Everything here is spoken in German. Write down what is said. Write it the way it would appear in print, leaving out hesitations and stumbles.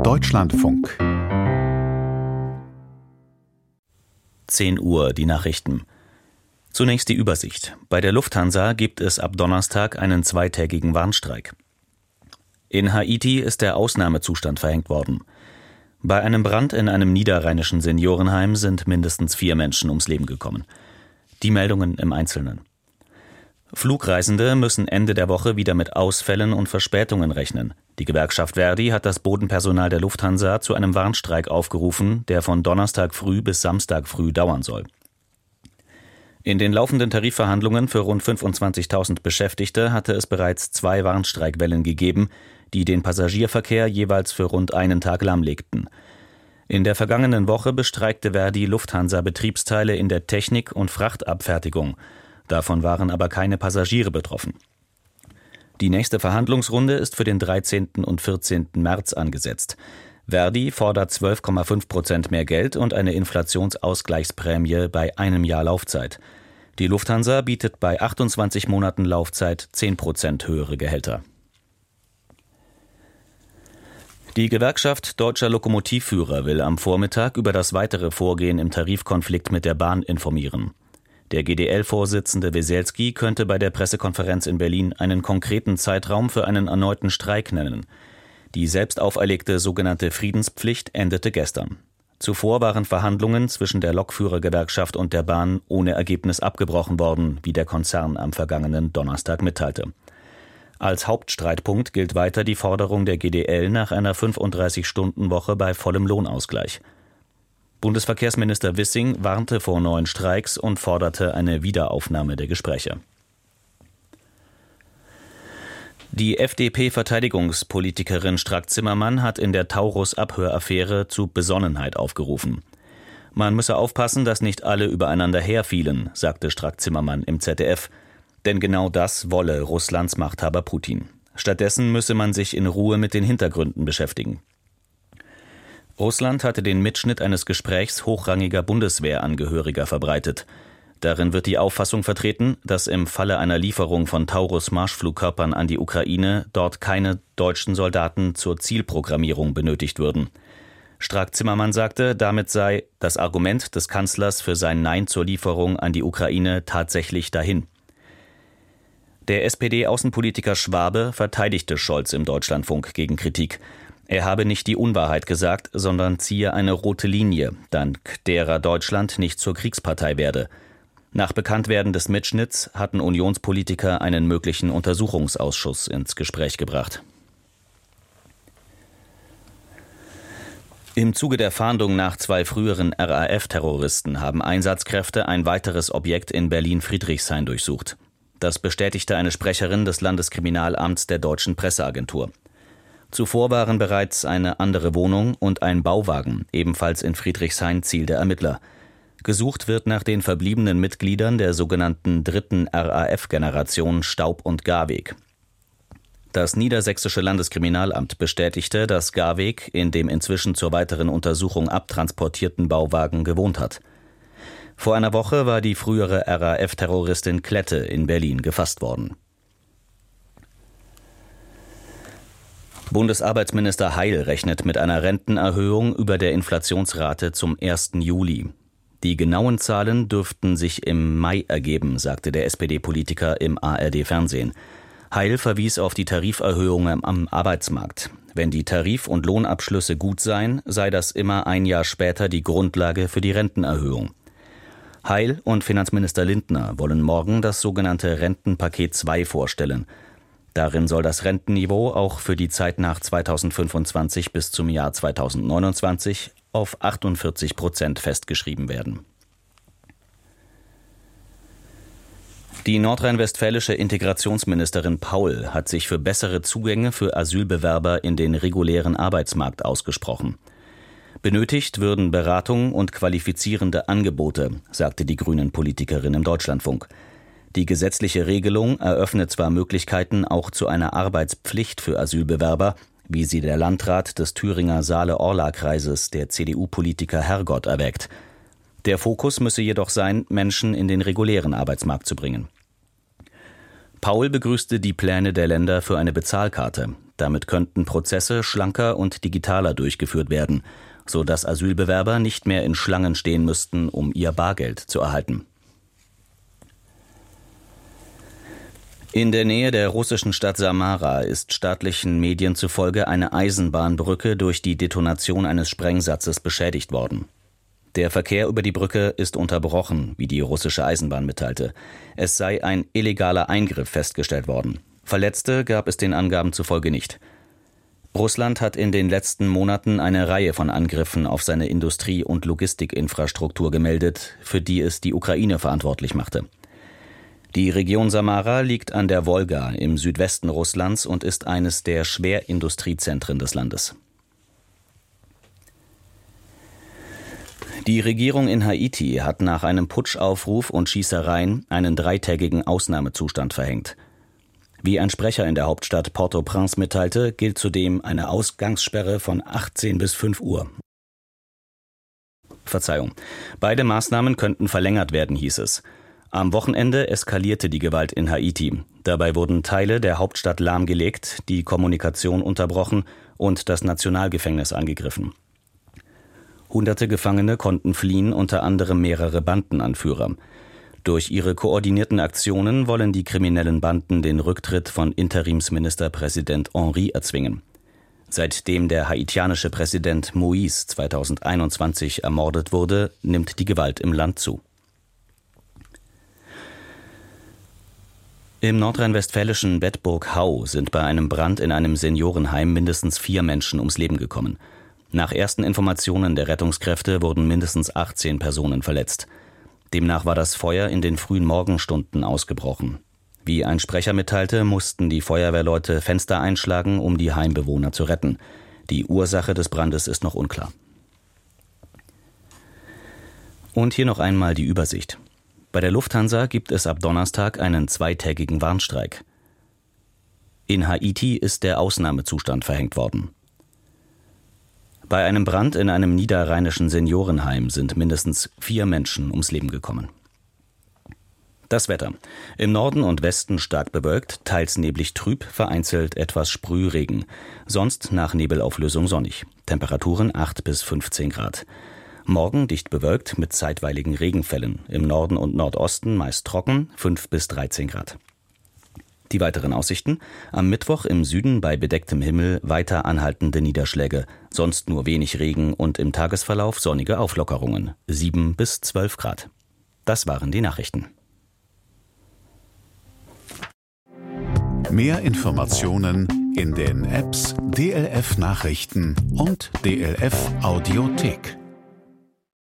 Deutschlandfunk. 10 Uhr, die Nachrichten. Zunächst die Übersicht. Bei der Lufthansa gibt es ab Donnerstag einen 2-tägigen Warnstreik. In Haiti ist der Ausnahmezustand verhängt worden. Bei einem Brand in einem niederrheinischen Seniorenheim sind mindestens 4 Menschen ums Leben gekommen. Die Meldungen im Einzelnen. Flugreisende müssen Ende der Woche wieder mit Ausfällen und Verspätungen rechnen. Die Gewerkschaft ver.di hat das Bodenpersonal der Lufthansa zu einem Warnstreik aufgerufen, der von Donnerstag früh bis Samstag früh dauern soll. In den laufenden Tarifverhandlungen für rund 25.000 Beschäftigte hatte es bereits 2 Warnstreikwellen gegeben, die den Passagierverkehr jeweils für rund einen Tag lahmlegten. In der vergangenen Woche bestreikte ver.di Lufthansa-Betriebsteile in der Technik- und Frachtabfertigung. Davon waren aber keine Passagiere betroffen. Die nächste Verhandlungsrunde ist für den 13. und 14. März angesetzt. ver.di fordert 12,5% mehr Geld und eine Inflationsausgleichsprämie bei einem Jahr Laufzeit. Die Lufthansa bietet bei 28 Monaten Laufzeit 10% höhere Gehälter. Die Gewerkschaft Deutscher Lokomotivführer will am Vormittag über das weitere Vorgehen im Tarifkonflikt mit der Bahn informieren. Der GDL-Vorsitzende Weselski könnte bei der Pressekonferenz in Berlin einen konkreten Zeitraum für einen erneuten Streik nennen. Die selbst auferlegte sogenannte Friedenspflicht endete gestern. Zuvor waren Verhandlungen zwischen der Lokführergewerkschaft und der Bahn ohne Ergebnis abgebrochen worden, wie der Konzern am vergangenen Donnerstag mitteilte. Als Hauptstreitpunkt gilt weiter die Forderung der GDL nach einer 35-Stunden-Woche bei vollem Lohnausgleich. Bundesverkehrsminister Wissing warnte vor neuen Streiks und forderte eine Wiederaufnahme der Gespräche. Die FDP-Verteidigungspolitikerin Strack-Zimmermann hat in der Taurus-Abhöraffäre zu Besonnenheit aufgerufen. Man müsse aufpassen, dass nicht alle übereinander herfielen, sagte Strack-Zimmermann im ZDF. Denn genau das wolle Russlands Machthaber Putin. Stattdessen müsse man sich in Ruhe mit den Hintergründen beschäftigen. Russland hatte den Mitschnitt eines Gesprächs hochrangiger Bundeswehrangehöriger verbreitet. Darin wird die Auffassung vertreten, dass im Falle einer Lieferung von Taurus-Marschflugkörpern an die Ukraine dort keine deutschen Soldaten zur Zielprogrammierung benötigt würden. Strack-Zimmermann sagte, damit sei das Argument des Kanzlers für sein Nein zur Lieferung an die Ukraine tatsächlich dahin. Der SPD-Außenpolitiker Schwabe verteidigte Scholz im Deutschlandfunk gegen Kritik. Er habe nicht die Unwahrheit gesagt, sondern ziehe eine rote Linie, dank derer Deutschland nicht zur Kriegspartei werde. Nach Bekanntwerden des Mitschnitts hatten Unionspolitiker einen möglichen Untersuchungsausschuss ins Gespräch gebracht. Im Zuge der Fahndung nach 2 früheren RAF-Terroristen haben Einsatzkräfte ein weiteres Objekt in Berlin-Friedrichshain durchsucht. Das bestätigte eine Sprecherin des Landeskriminalamts der Deutschen Presseagentur. Zuvor waren bereits eine andere Wohnung und ein Bauwagen, ebenfalls in Friedrichshain, Ziel der Ermittler. Gesucht wird nach den verbliebenen Mitgliedern der sogenannten 3. RAF-Generation Staub und Garweg. Das Niedersächsische Landeskriminalamt bestätigte, dass Garweg in dem inzwischen zur weiteren Untersuchung abtransportierten Bauwagen gewohnt hat. Vor einer Woche war die frühere RAF-Terroristin Klette in Berlin gefasst worden. Bundesarbeitsminister Heil rechnet mit einer Rentenerhöhung über der Inflationsrate zum 1. Juli. Die genauen Zahlen dürften sich im Mai ergeben, sagte der SPD-Politiker im ARD-Fernsehen. Heil verwies auf die Tariferhöhungen am Arbeitsmarkt. Wenn die Tarif- und Lohnabschlüsse gut seien, sei das immer ein Jahr später die Grundlage für die Rentenerhöhung. Heil und Finanzminister Lindner wollen morgen das sogenannte Rentenpaket 2 vorstellen. Darin soll das Rentenniveau auch für die Zeit nach 2025 bis zum Jahr 2029 auf 48% festgeschrieben werden. Die nordrhein-westfälische Integrationsministerin Paul hat sich für bessere Zugänge für Asylbewerber in den regulären Arbeitsmarkt ausgesprochen. Benötigt würden Beratung und qualifizierende Angebote, sagte die Grünen-Politikerin im Deutschlandfunk. Die gesetzliche Regelung eröffnet zwar Möglichkeiten auch zu einer Arbeitspflicht für Asylbewerber, wie sie der Landrat des Thüringer Saale-Orla-Kreises, der CDU-Politiker Hergott, erwägt. Der Fokus müsse jedoch sein, Menschen in den regulären Arbeitsmarkt zu bringen. Paul begrüßte die Pläne der Länder für eine Bezahlkarte. Damit könnten Prozesse schlanker und digitaler durchgeführt werden, sodass Asylbewerber nicht mehr in Schlangen stehen müssten, um ihr Bargeld zu erhalten. In der Nähe der russischen Stadt Samara ist staatlichen Medien zufolge eine Eisenbahnbrücke durch die Detonation eines Sprengsatzes beschädigt worden. Der Verkehr über die Brücke ist unterbrochen, wie die russische Eisenbahn mitteilte. Es sei ein illegaler Eingriff festgestellt worden. Verletzte gab es den Angaben zufolge nicht. Russland hat in den letzten Monaten eine Reihe von Angriffen auf seine Industrie- und Logistikinfrastruktur gemeldet, für die es die Ukraine verantwortlich machte. Die Region Samara liegt an der Wolga im Südwesten Russlands und ist eines der Schwerindustriezentren des Landes. Die Regierung in Haiti hat nach einem Putschaufruf und Schießereien einen 3-tägigen Ausnahmezustand verhängt. Wie ein Sprecher in der Hauptstadt Port-au-Prince mitteilte, gilt zudem eine Ausgangssperre von 18 bis 5 Uhr. Beide Maßnahmen könnten verlängert werden, hieß es. Am Wochenende eskalierte die Gewalt in Haiti. Dabei wurden Teile der Hauptstadt lahmgelegt, die Kommunikation unterbrochen und das Nationalgefängnis angegriffen. Hunderte Gefangene konnten fliehen, unter anderem mehrere Bandenanführer. Durch ihre koordinierten Aktionen wollen die kriminellen Banden den Rücktritt von Interimsministerpräsident Henry erzwingen. Seitdem der haitianische Präsident Moïse 2021 ermordet wurde, nimmt die Gewalt im Land zu. Im nordrhein-westfälischen Bedburg-Hau sind bei einem Brand in einem Seniorenheim mindestens 4 Menschen ums Leben gekommen. Nach ersten Informationen der Rettungskräfte wurden mindestens 18 Personen verletzt. Demnach war das Feuer in den frühen Morgenstunden ausgebrochen. Wie ein Sprecher mitteilte, mussten die Feuerwehrleute Fenster einschlagen, um die Heimbewohner zu retten. Die Ursache des Brandes ist noch unklar. Und hier noch einmal die Übersicht. Bei der Lufthansa gibt es ab Donnerstag einen 2-tägigen Warnstreik. In Haiti ist der Ausnahmezustand verhängt worden. Bei einem Brand in einem niederrheinischen Seniorenheim sind mindestens 4 Menschen ums Leben gekommen. Das Wetter. Im Norden und Westen stark bewölkt, teils neblig trüb, vereinzelt etwas Sprühregen. Sonst nach Nebelauflösung sonnig. Temperaturen 8 bis 15 Grad. Morgen dicht bewölkt mit zeitweiligen Regenfällen. Im Norden und Nordosten meist trocken, 5 bis 13 Grad. Die weiteren Aussichten: am Mittwoch im Süden bei bedecktem Himmel weiter anhaltende Niederschläge, sonst nur wenig Regen und im Tagesverlauf sonnige Auflockerungen, 7 bis 12 Grad. Das waren die Nachrichten. Mehr Informationen in den Apps DLF Nachrichten und DLF Audiothek.